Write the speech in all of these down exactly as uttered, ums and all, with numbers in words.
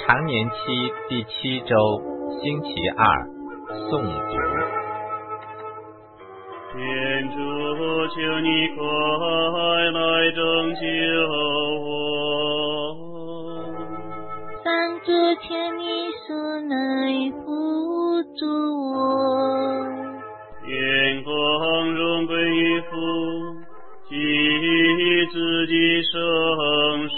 常年期第七周星期二诵读。 天主，求你快来拯救我！ 三主，求你速来扶助我！ 愿光荣归于父及子及圣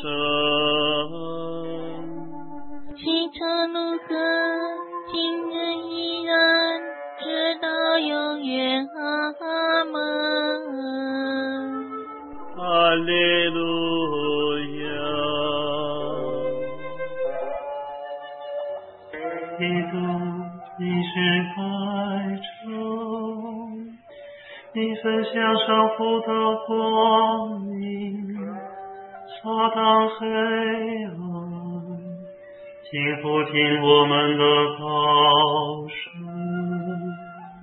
神。 起初如何，今日依然，直到永远。阿们。 哈利路亚。 基督，你是白昼，你分享上父的光明，撒旦黑暗，请俯听我们的高声，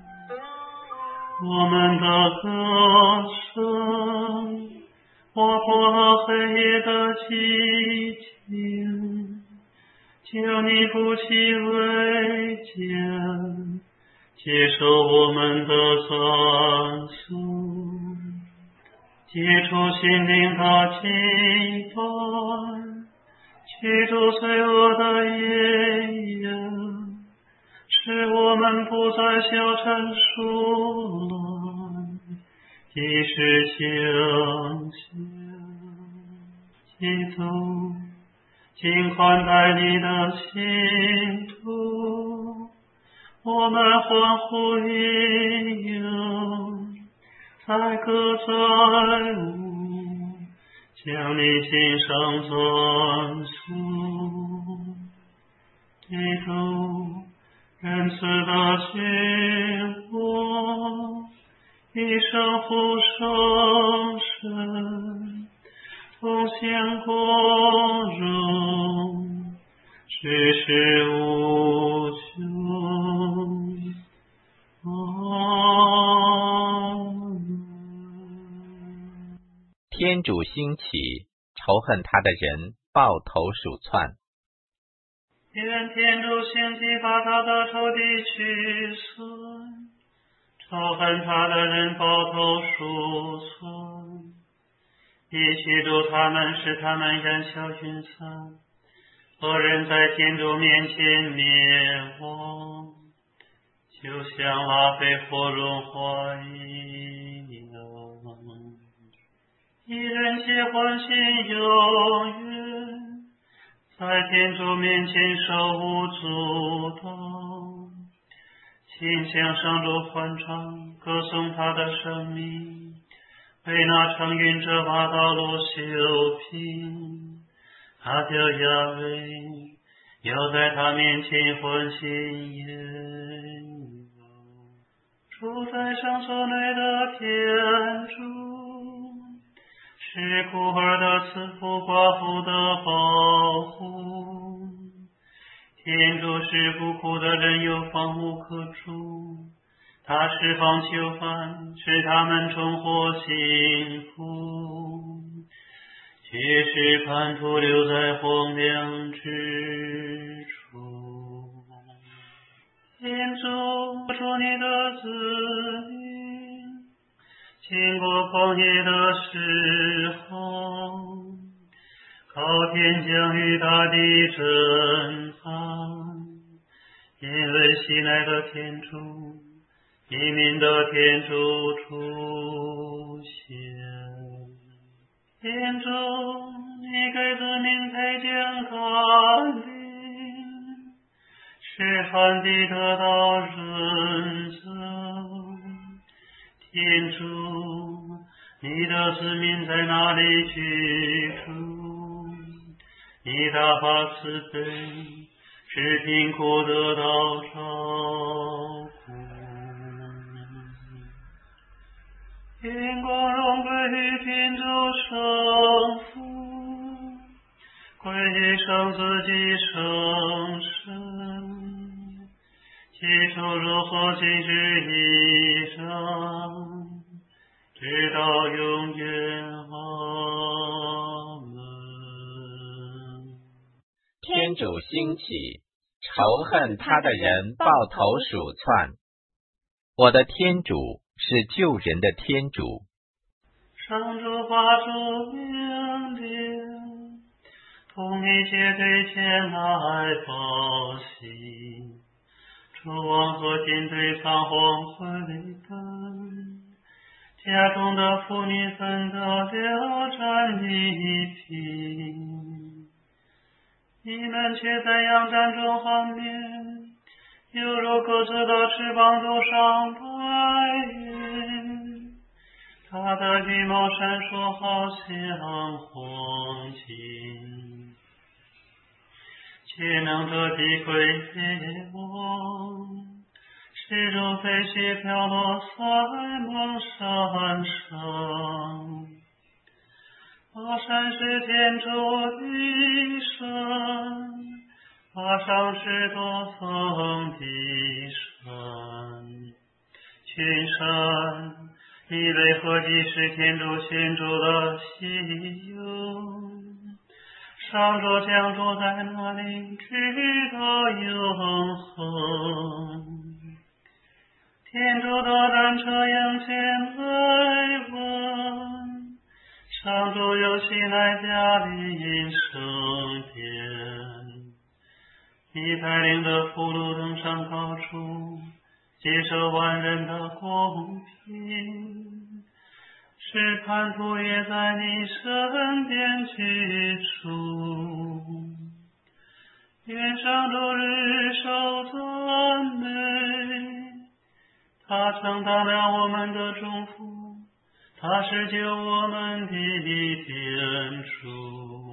我们的歌声，划破了黑夜的寂静，求你不弃危艰，接受我们的赞颂，解除心灵的羁绊，驱逐罪恶的阴影，使我们不再消沉疏懒，即是相信基督，请宽待你的信徒，我们欢呼应用，载歌载舞，将你心上赞颂。基督，仁慈的君王，一生父圣神，奉献光荣，世世无穷。阿们。 天主兴起，仇恨他的人抱头鼠窜。 愿天主兴起，把他的仇敌驱散，仇恨他的人抱头鼠窜，必驱逐他们，使他们烟消云散，恶人在天主面前灭亡，就像拉菲火融化一样。一人皆欢欣永远，在天主面前手无阻挡，请向上主欢唱，歌颂他的生命，为那乘云者把道路修平。他叫亚威，要在他面前欢欣宴乐。住在上所内的天主，是孤儿的慈父，寡妇的保护。天主使孤苦的人有房屋可住，他释放囚犯，使他们重获幸福，却使叛徒留在荒凉之处。天主，主你的子民经过旷野的时候，靠天将与大地震撼，因为喜爱的天主，移民的天主出现。天主，你给子民配将甘霖，使旱地得到润泽。天主，你的子民在哪里居住？你大发慈悲，使贫苦得到照顾。愿光荣归于天主圣父，归于圣子及圣神，起初如何，今日依然，直到永远。阿们。 天天主兴起，仇恨他的人抱头鼠窜。我的天主是救人的天主。 上主发出命令，同一切对前来报信。诸王和军队仓皇回奔，家中的妇女分得了战利品。你们却在洋战中酣眠，犹如鸽子的翅膀都上白云。它的羽毛闪烁，好像黄金，却能遮蔽窥夜望，使如飞雪飘落在蒙山上。巴山是天主的山，巴上是多峰的山，群山以为何即是天主选主的喜友，上主将住在那里，直到永恒。天主的战车迎前来问，上主有喜来驾临圣殿。你带领的俘虏登上高处，接受万人的公平，使叛徒也在你身边居住。愿上主日受赞美，他承担了我们的重负，他是救我们的天主。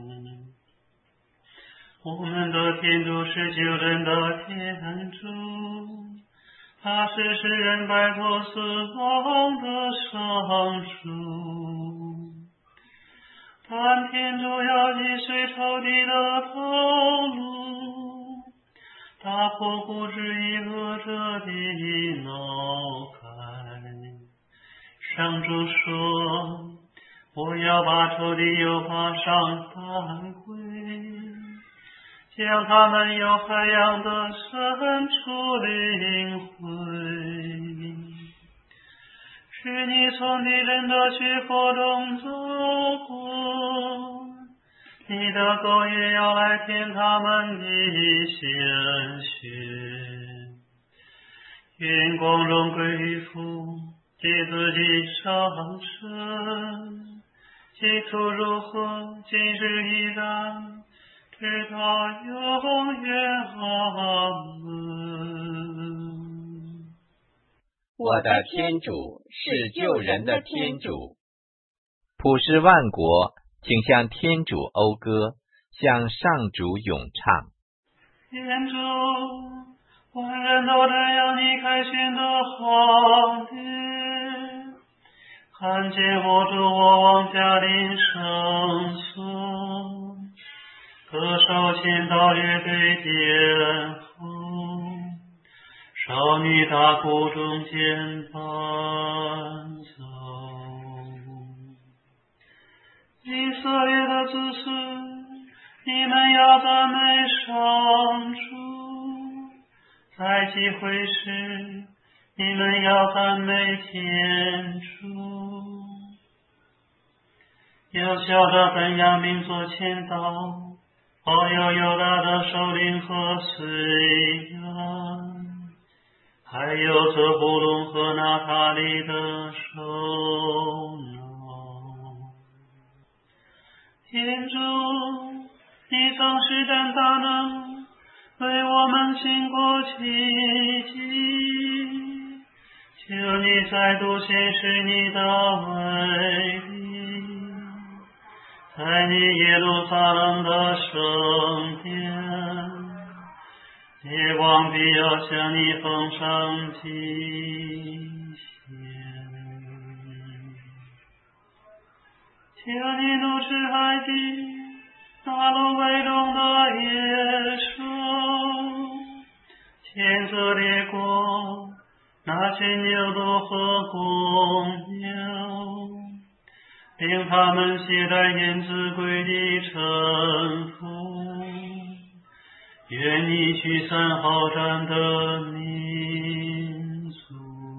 我们的天主是救人的天主，他是使人摆脱死亡的上主。但天主要击碎仇敌的头颅，打破固执以恶者的脑盖。上主说，我要把仇敌由法上带回，将他们由海洋的深处领回，使你从敌人的血泊中走过，你的狗也要来舔他们的鲜血。愿光荣归父，借自己上身，其途如何，今日依然，直到永远。阿门。 我的天主是救人的天主。普世万国，请向天主讴歌，向上主咏唱。 天主，万人都这样你开选的皇帝，看见我主我王驾临圣所，歌手先到乐队殿后，少女大鼓中间伴奏。以色列的子孙，你们要赞美上主，在集会时，你们要赞美天主。有小的本雅明做前导，保有犹大的首领和随员，还有泽布隆和拿塔利的首脑。天主，你曾施展大能，为我们行过奇迹，求你再度显示你的威力，在你耶路撒冷的圣殿，列王必要向你奉上祭献。求你怒斥海地，大陆为中的野兽，谴责列国，那些牛犊和公牛，令他们携带燕子归的臣服， 愿你驱散好战的民族。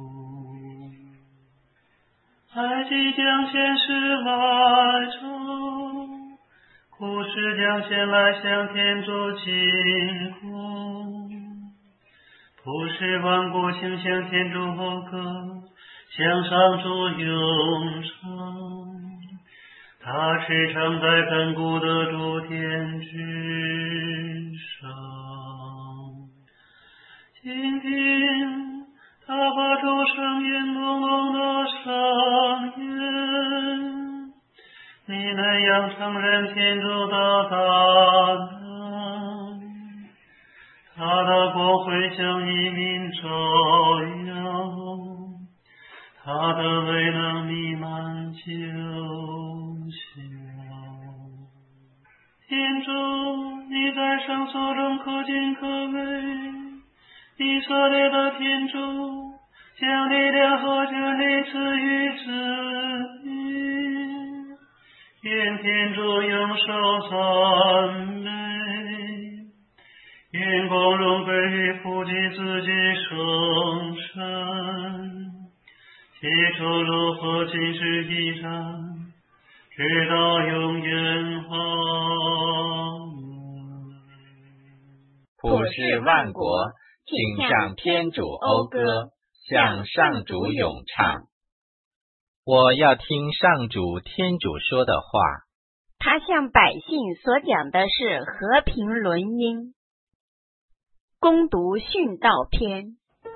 埃及将先是来朝，古时将先来向天主进贡。普世万国请向天主讴歌，向上主咏唱。他驰骋在亘古的诸天之上。今天他发出声音隆隆的声音，你那样承认天主的大能，他的国会向你民照耀，他的威能弥漫九霄。天主，你在圣所中可敬可畏，以色列的天主，将力量和权力赐予子民。愿天主永受赞美，愿光荣归于父及子及圣神，起初如何，今时已然，直到永远。阿门。 普世万国请向天主讴歌，向上主咏唱。我要听上主天主说的话。 他向百姓所讲的是和平纶音。恭读训道篇。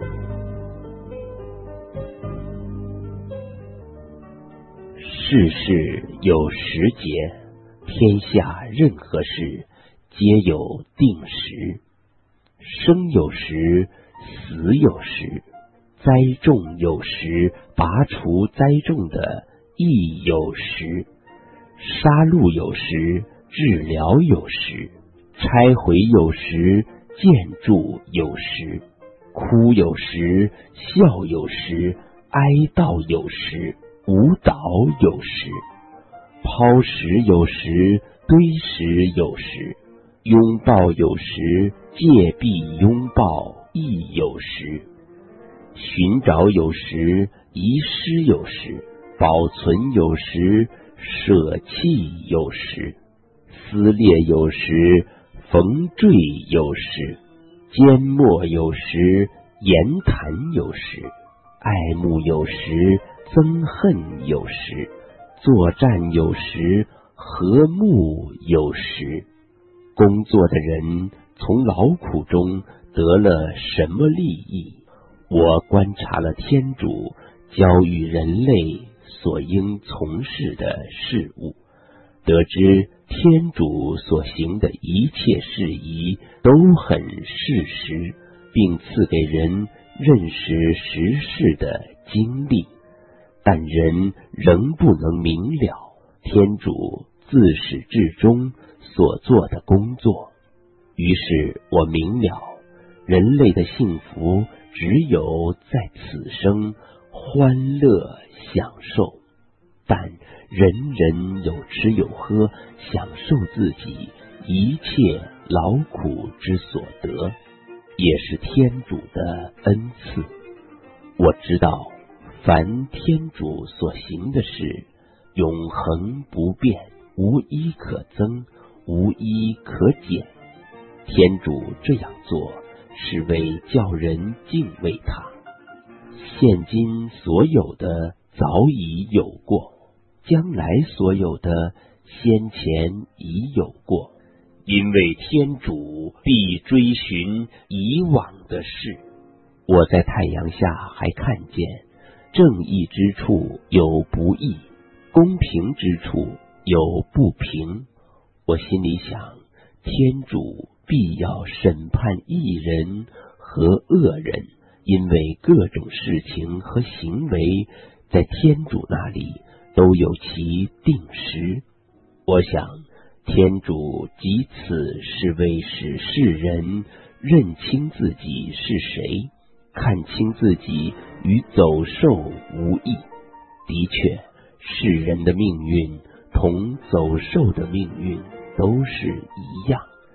世事有时节，天下任何事皆有定时。生有时，死有时，栽种有时，拔除栽种的亦有时，杀戮有时，治疗有时，拆毁有时，建筑有时，哭有时，笑有时，哀悼有时，舞蹈有时，抛石有时，堆石有时，拥抱有时，借臂拥抱亦有时，寻找有时，遗失有时，保存有时，舍弃有时，撕裂有时，缝缀有时，缄默有时，言谈有时，爱慕有时，憎恨有时，作战有时，和睦有时。工作的人从劳苦中得了什么利益？我观察了天主教育人类所应从事的事物，得知天主所行的一切事宜都很事实，并赐给人认识时事的经历，但人仍不能明了天主自始至终所做的工作。于是我明了，人类的幸福只有在此生欢乐享受，但人人有吃有喝，享受自己一切劳苦之所得，也是天主的恩赐。我知道凡天主所行的事，永恒不变，无一可增，无一可减。天主这样做，是为叫人敬畏他。现今所有的早已有过，将来所有的先前已有过，因为天主必追寻以往的事。我在太阳下还看见，正义之处有不义，公平之处有不平。我心里想，天主必要审判义人和恶人，因为各种事情和行为在天主那里都有其定时。我想天主即此是为使世人认清自己是谁，看清自己与走兽无异。的确，世人的命运同走兽的命运都是一样，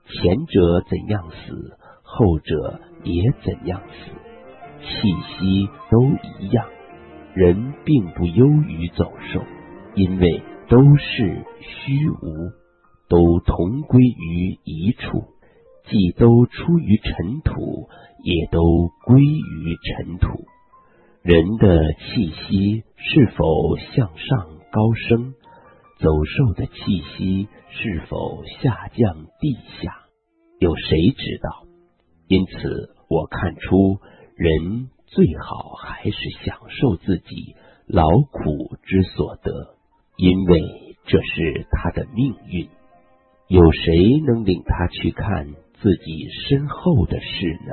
前者怎样死，后者也怎样死，气息都一样。人并不优于走兽，因为都是虚无，都同归于一处，既都出于尘土，也都归于尘土。人的气息是否向上高升，走兽的气息是否下降地下，有谁知道？因此我看出人最好还是享受自己劳苦之所得，因为这是他的命运。有谁能领他去看自己身后的事呢？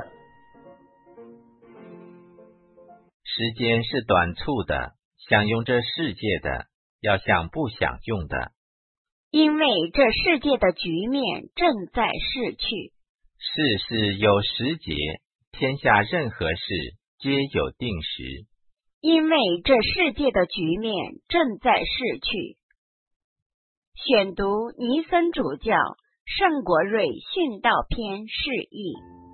时间是短促的，享用这世界的要像不享用的， 因为这世界的局面正在逝去。 世事有时节，天下任何事皆有定时。 因为这世界的局面正在逝去。选读尼森主教圣国瑞殉道篇释义。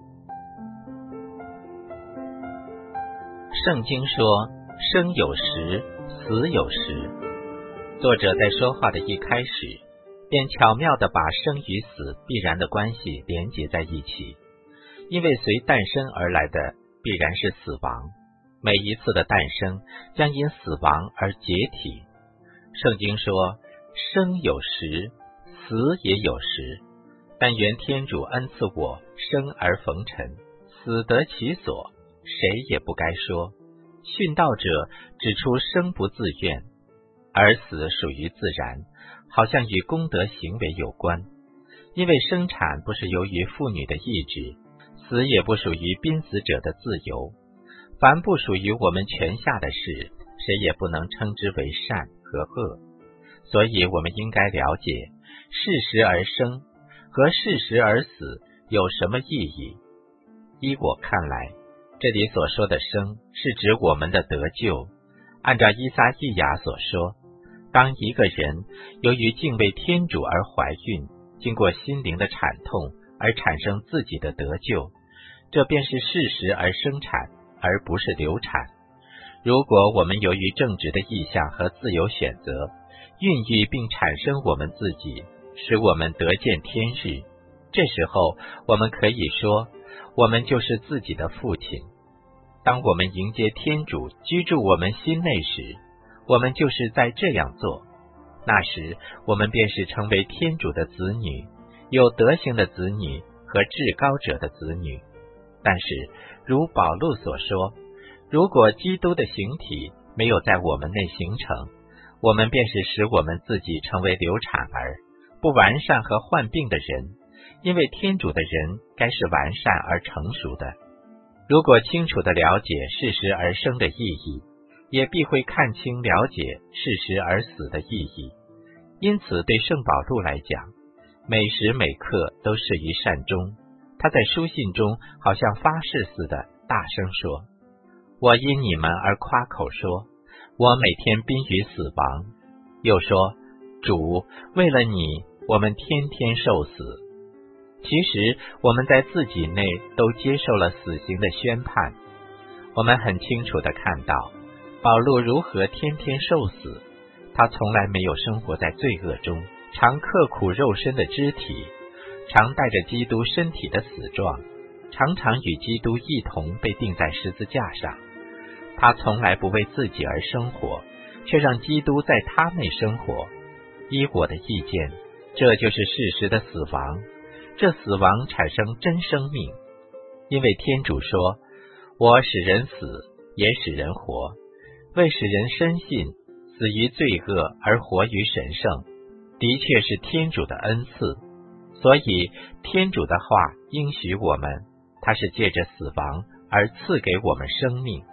圣经说，生有时，死有时。作者在说话的一开始，便巧妙地把生与死必然的关系连结在一起，因为随诞生而来的必然是死亡，每一次的诞生将因死亡而解体。圣经说，生有时，死也有时，但愿天主恩赐我生而逢辰，死得其所，谁也不该说。殉道者指出生不自愿，而死属于自然，好像与功德行为有关。因为生产不是由于妇女的意志，死也不属于濒死者的自由。凡不属于我们权下的事，谁也不能称之为善和恶。所以我们应该了解，适时而生和适时而死有什么意义。依我看来，这里所说的生是指我们的得救。按照依撒意亚所说，当一个人由于敬畏天主而怀孕，经过心灵的惨痛而产生自己的得救，这便是适时而生产，而不是流产。如果我们由于正直的意向和自由选择，孕育并产生我们自己，使我们得见天日，这时候我们可以说，我们就是自己的父亲。当我们迎接天主居住我们心内时，我们就是在这样做。那时我们便是成为天主的子女，有德行的子女和至高者的子女。但是如保禄所说，如果基督的形体没有在我们内形成，我们便是使我们自己成为流产儿，不完善和患病的人，因为天主的人该是完善而成熟的。如果清楚地了解适时而生的意义，也必会看清了解适时而死的意义。因此对圣保禄来讲，每时每刻都适于善终。他在书信中好像发誓似的大声说，我因你们而夸口说，我每天濒于死亡。又说，主，为了你，我们天天受死。其实我们在自己内都接受了死刑的宣判。我们很清楚地看到保禄如何天天受死，他从来没有生活在罪恶中，常刻苦肉身的肢体，常带着基督身体的死状，常常与基督一同被钉在十字架上。他从来不为自己而生活，却让基督在他内生活。依我的意见，这就是事实的死亡。这死亡产生真生命，因为天主说，我使人死，也使人活，为使人深信，死于罪恶而活于神圣，的确是天主的恩赐。所以天主的话应许我们，他是借着死亡而赐给我们生命。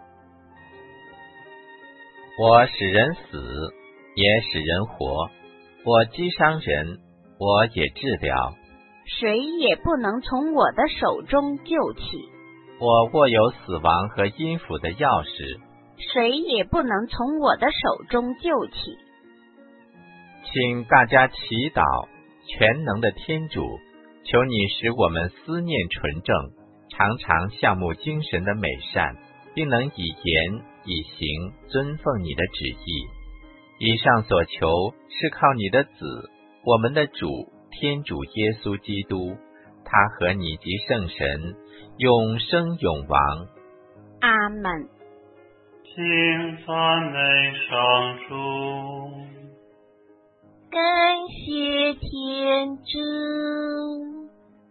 我使人死，也使人活，我击伤人，我也治疗， 谁也不能从我的手中救起。 我握有死亡和阴府的钥匙， 谁也不能从我的手中救起。 请大家祈祷，全能的天主， 求你使我们思念纯正，常常项目精神的美善，并能以言以行尊奉你的旨意。以上所求是靠你的子，我们的主天主耶稣基督，他和你及圣神永生永王。 阿们。 请赞美上主。 感谢天主。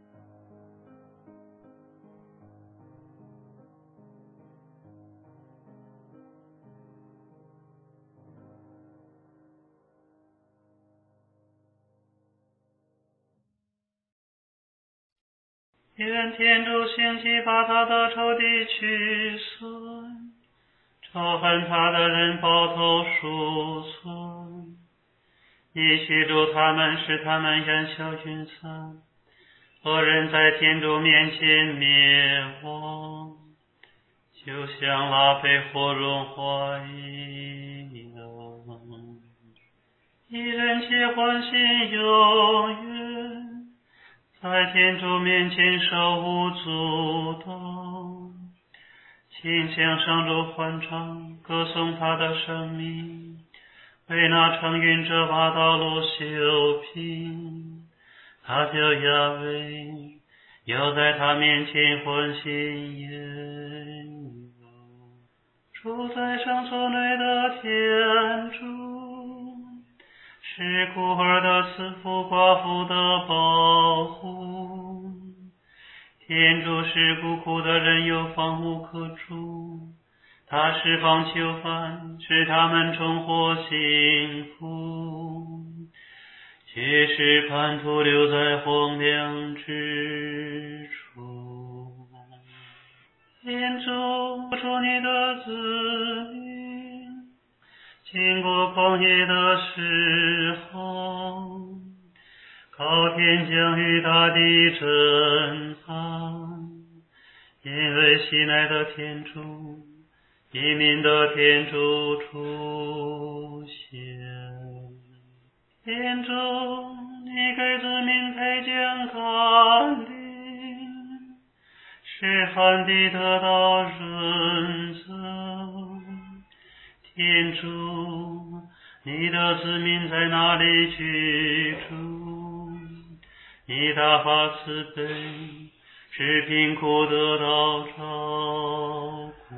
愿天主兴起，把他的仇敌驱散，仇恨他的人抱头鼠窜，以驱逐他们，使他们烟消云散，恶人在天主面前灭亡，就像蜡被火融化一样。一人皆欢喜永远，在天主面前手无阻挡，请向上主欢唱，歌颂他的生命，为那乘云者把道路修平。他叫亚威，要在他面前欢喜宴乐。住在圣所内的天主，是孤儿的慈父寡妇的保护。天主使孤苦的人有房屋可住，他释放囚犯，使他们重获幸福，却使叛徒留在荒凉之处。天主出你的子民，经过旷野的时候，靠天将与大地震撼，因为喜爱的天主，移民的天主出现。天主，你给子民配将甘霖，使旱地得到润泽。天主，你的子民在哪里居住？你大发慈悲，使贫苦得到照顾。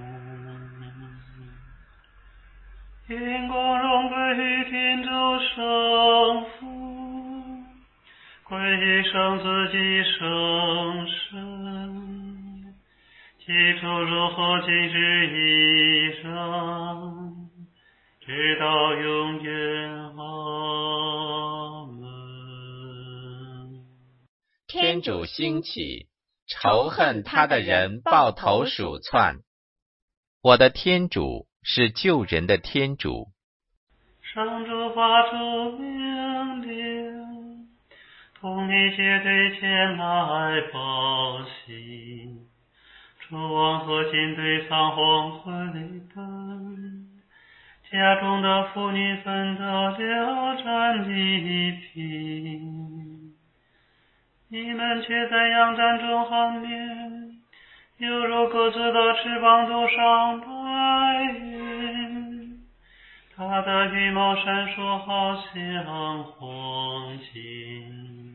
愿光荣归于天主圣父，归于圣子及圣神，起初如何今日依然，直到永远。阿门。 天主兴起，仇恨他的人抱头鼠窜。我的天主是救人的天主。 上主发出命令，同你结队前来报信，诸王和军队仓皇回奔，家中的妇女分得了战利品，你们却在羊战中酣眠，犹如鸽子的翅膀都上白云，它的羽毛闪烁好像黄金，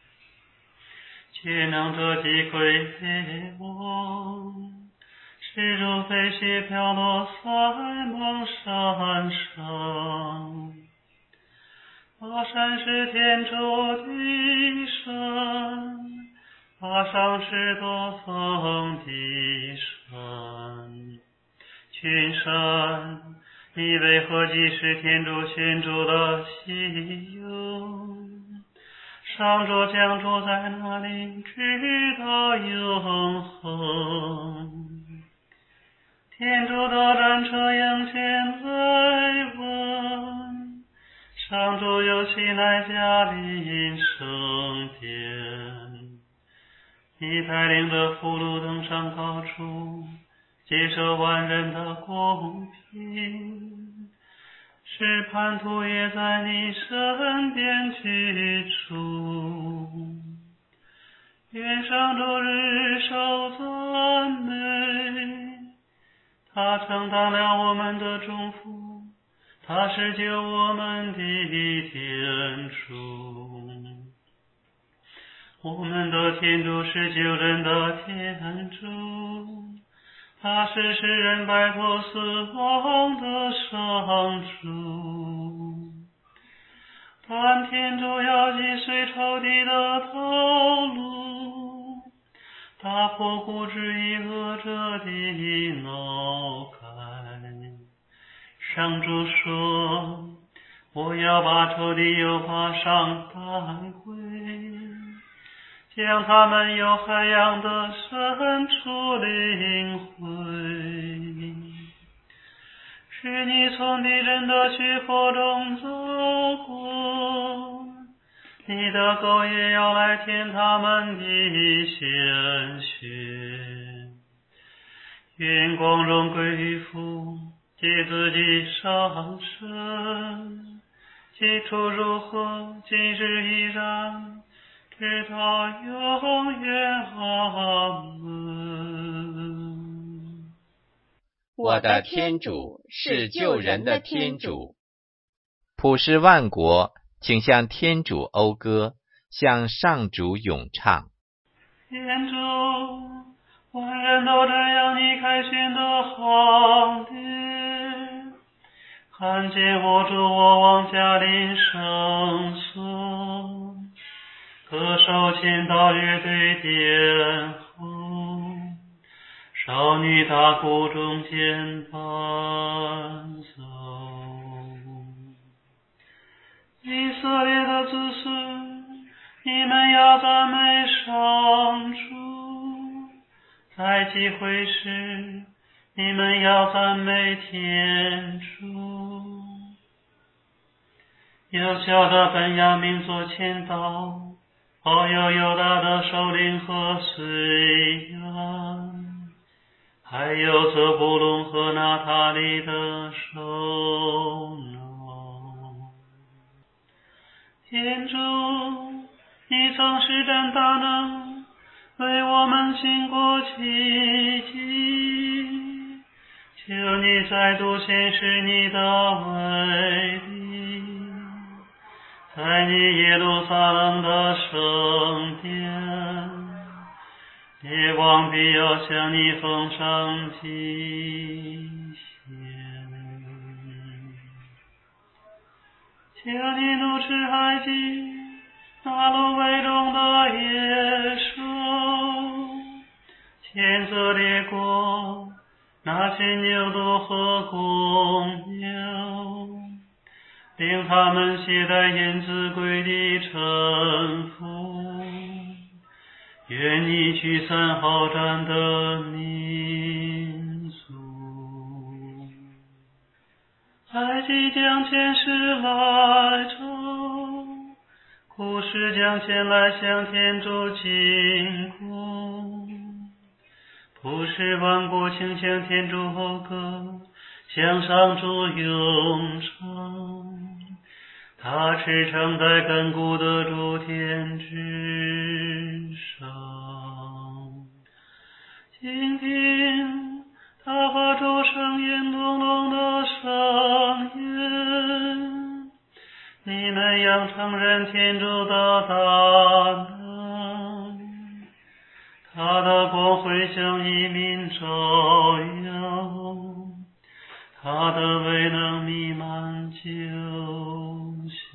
却能这击溃灭亡，势如飞雪飘落在蒙山上。巴山是天主的山，巴上是多峰的山，群山，你为何既是天主选主的熙佑？上主将住在那里，直到永恒。天主的战车迎前来问，上主有喜来驾临圣殿。你带领着俘虏登上高处，接受万人的公平，使叛徒也在你身边居住。 愿上主日受赞美。他承担了我们的重负，他是救我们的天主。我们的天主是救人的天主，他是使人摆脱死亡的上主。但天主要击碎仇敌的道路，打破固执以恶者的脑盖。上主说，我要把仇敌由爬上带回，将他们由海洋的深处领回，使你从敌人的血泊中走过，你的狗也要来舔他们的鲜血。愿光荣归于父，藉自己上身，起初如何，今日依然，直到永远。阿门。 我的天主是救人的天主，普世万国，请向天主讴歌，向上主咏唱。 天主，万人都这样你凯旋的行列，看见我主我王驾临圣所，歌手前到乐队殿后，少女大鼓中间伴奏。以色列的子孙，你们要赞美上主，在集会时，你们要赞美天主。有小的本雅明做前导，后有犹大的首领和随员，还有泽布隆和拿塔利的首脑。天主，你曾施展大能，为我们行过奇迹，求你再度显示你的威力，在你耶路撒冷的圣殿，列王必要向你奉上祭献。求你怒斥埃及，拿芦苇中的野兽，谴责列国，那些牛犊和公牛，令他们携带燕子归地臣服，愿你驱散好战的民族。埃及将前世来朝，古时将前来向天主进贡，普世万国请向天主讴歌，向上主咏唱。他驰骋在亘古的诸天之上。倾听他发出声音隆隆的声音，你们要承认天主的大能，他的光辉向一民照耀，他的威能弥漫九霄。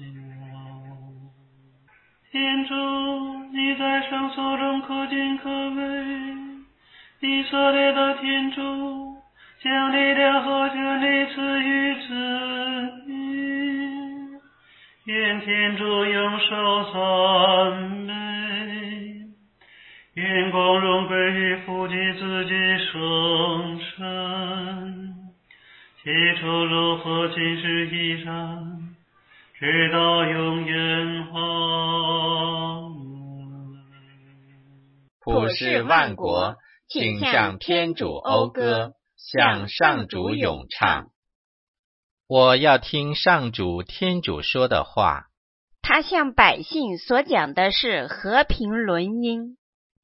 天主，你在圣所中可见可畏，以色列的天主，将力量和权力赐予子民，愿天主永受赞美，愿光荣归于父及子及圣神，起初如何，今日依然，直到永远。阿门。 普世万国，请向天主讴歌，向上主咏唱。我要听上主天主说的话。 他向百姓所讲的是和平纶音。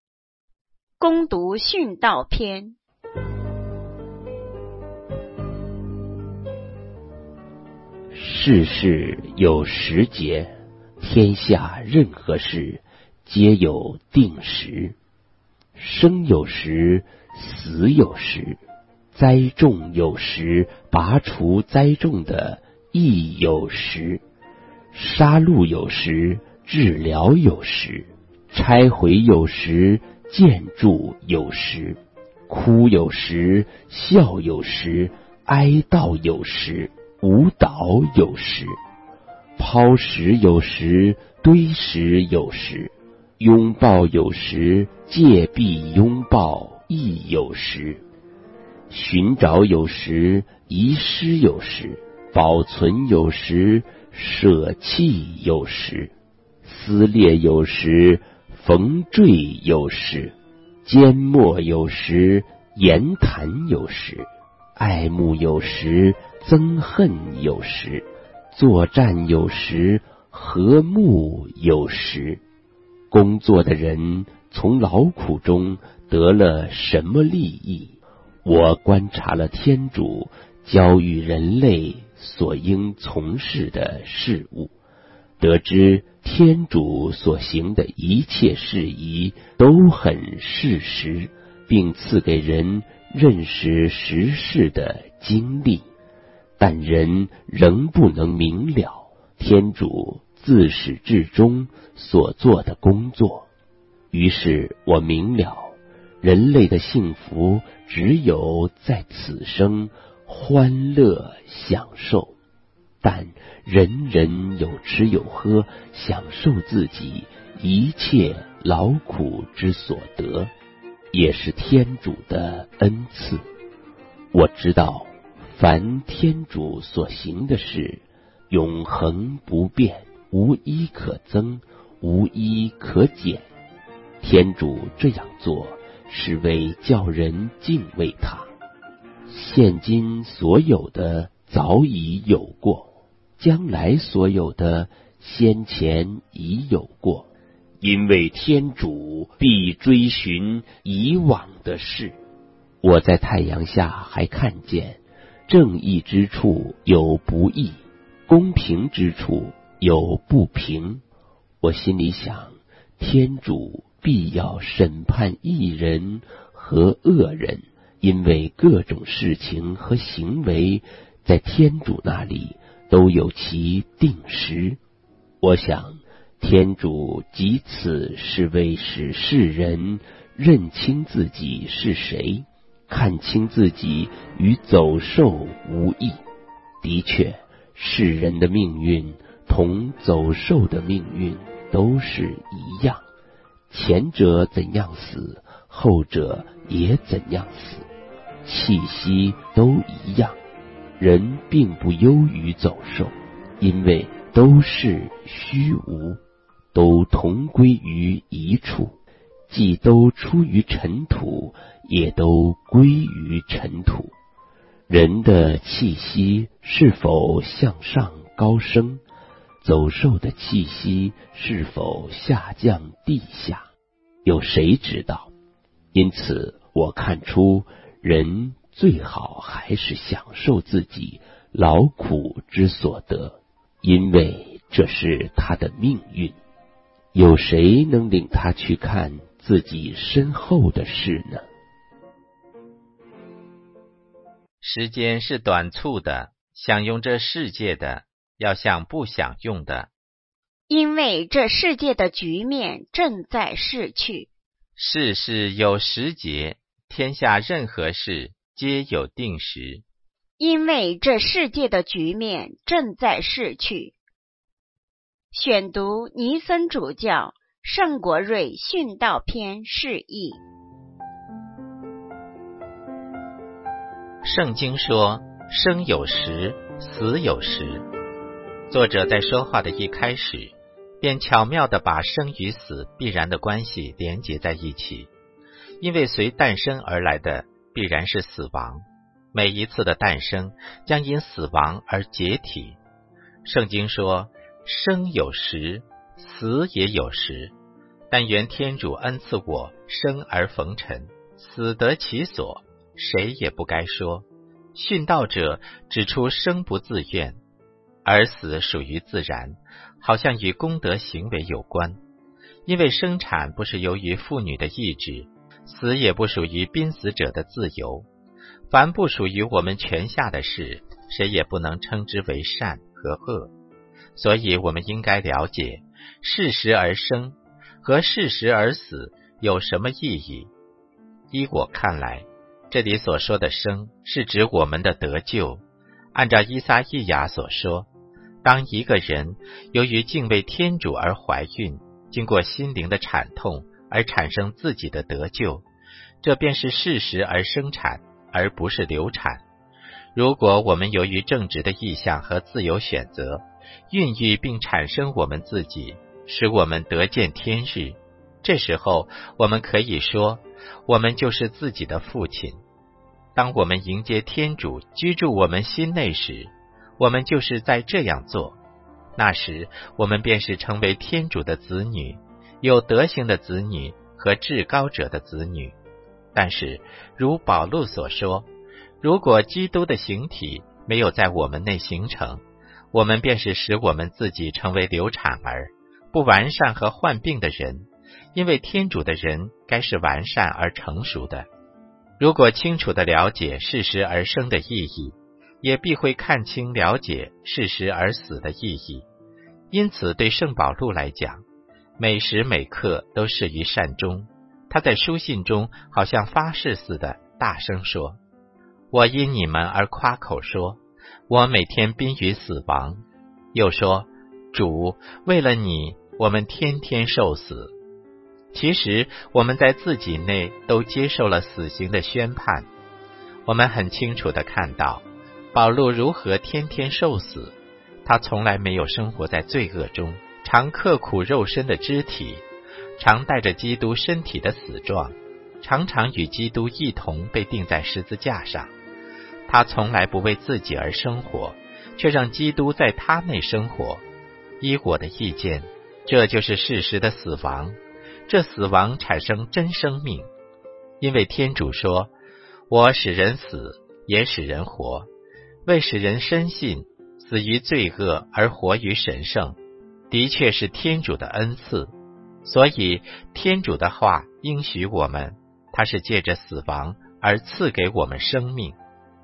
攻读训道篇。 世事有时节，天下任何事皆有定时。生有时，死有时，栽种有时，拔除栽种的亦有时。杀戮有时，治疗有时，拆毁有时，建筑有时，哭有时，笑有时，哀悼有时，舞蹈有时，抛石有时，堆石有时，拥抱有时，借臂拥抱亦有时，寻找有时，遗失有时，保存有时，舍弃有时，撕裂有时，缝缀有时，缄默有时，言谈有时，爱慕有时，憎恨有时，作战有时，和睦有时。工作的人从劳苦中得了什么利益？我观察了天主教育人类所应从事的事物，得知天主所行的一切事宜都很事实，并赐给人认识时事的经历，但人仍不能明了天主自始至终所做的工作。于是我明了，人类的幸福只有在此生欢乐享受，但人人有吃有喝，享受自己一切劳苦之所得，也是天主的恩赐。我知道凡天主所行的事，永恒不变，无一可增，无一可减。天主这样做是为叫人敬畏他。现今所有的早已有过，将来所有的先前已有过，因为天主必追寻以往的事。我在太阳下还看见，正义之处有不义，公平之处有不平。我心里想，天主必要审判义人和恶人，因为各种事情和行为在天主那里都有其定时。我想天主即此是为使世人认清自己是谁，看清自己与走兽无异。的确，世人的命运同走兽的命运都是一样，前者怎样死，后者也怎样死，气息都一样。人并不优于走兽，因为都是虚无，都同归于一处，既都出于尘土，也都归于尘土。人的气息是否向上高升，走兽的气息是否下降地下，有谁知道？因此我看出，人最好还是享受自己劳苦之所得，因为这是他的命运。有谁能领他去看自己身后的事呢？ 时间是短促的，享用这世界的要像不享用的， 因为这世界的局面正在逝去。 世事有时节，天下任何事皆有定时。 因为这世界的局面正在逝去。选读尼森主教圣国瑞训道篇释义。 圣经说，生有时，死有时。作者在说话的一开始，便巧妙地把生与死必然的关系连结在一起，因为随诞生而来的必然是死亡，每一次的诞生将因死亡而解体。圣经说，生有时，死也有时， 但愿天主恩赐我生而逢辰，死得其所，谁也不该说。殉道者指出生不自愿，而死属于自然，好像与功德行为有关。因为生产不是由于妇女的意志，死也不属于濒死者的自由。凡不属于我们权下的事，谁也不能称之为善和恶。所以我们应该了解适时而生和适时而死有什么意义。依我看来，这里所说的生是指我们的得救。按照依撒意亚所说，当一个人由于敬畏天主而怀孕，经过心灵的惨痛而产生自己的得救，这便是适时而生产，而不是流产。如果我们由于正直的意向和自由选择，孕育并产生我们自己，使我们得见天日，这时候我们可以说，我们就是自己的父亲。当我们迎接天主居住我们心内时，我们就是在这样做。那时我们便是成为天主的子女，有德行的子女和至高者的子女。但是如保禄所说，如果基督的形体没有在我们内形成，我们便是使我们自己成为流产儿，不完善和患病的人，因为天主的人该是完善而成熟的。如果清楚地了解适时而生的意义，也必会看清了解适时而死的意义。因此对圣保禄来讲，每时每刻都适于善终。他在书信中好像发誓似的大声说，我因你们而夸口说，我每天濒于死亡。又说，主，为了你，我们天天受死。其实我们在自己内都接受了死刑的宣判。我们很清楚地看到保禄如何天天受死，他从来没有生活在罪恶中，常刻苦肉身的肢体，常带着基督身体的死状，常常与基督一同被钉在十字架上。他从来不为自己而生活，却让基督在他内生活。依我的意见，这就是事实的死亡。这死亡产生真生命，因为天主说，我使人死，也使人活，为使人深信，死于罪恶而活于神圣，的确是天主的恩赐。所以天主的话应许我们，他是借着死亡而赐给我们生命。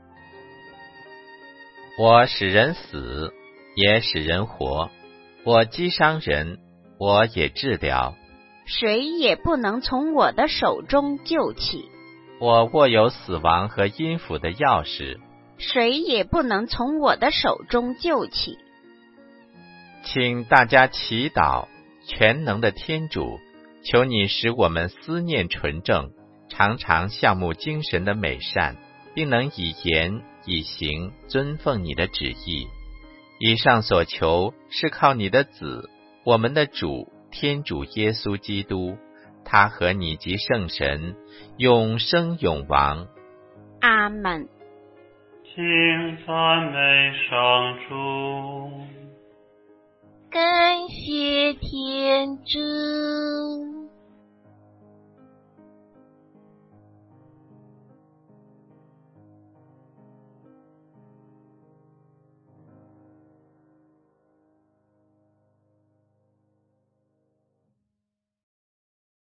我使人死，也使人活，我击伤人，我也治疗， 谁也不能从我的手中救起。 我握有死亡和阴府的钥匙， 谁也不能从我的手中救起。 请大家祈祷，全能的天主，求你使我们思念纯正，常常项目精神的美善，并能以言以行尊奉你的旨意。以上所求是靠你的子，我们的主天主耶稣基督，他和你及圣神永生永王。 阿们。 请赞美上主。 感谢天主。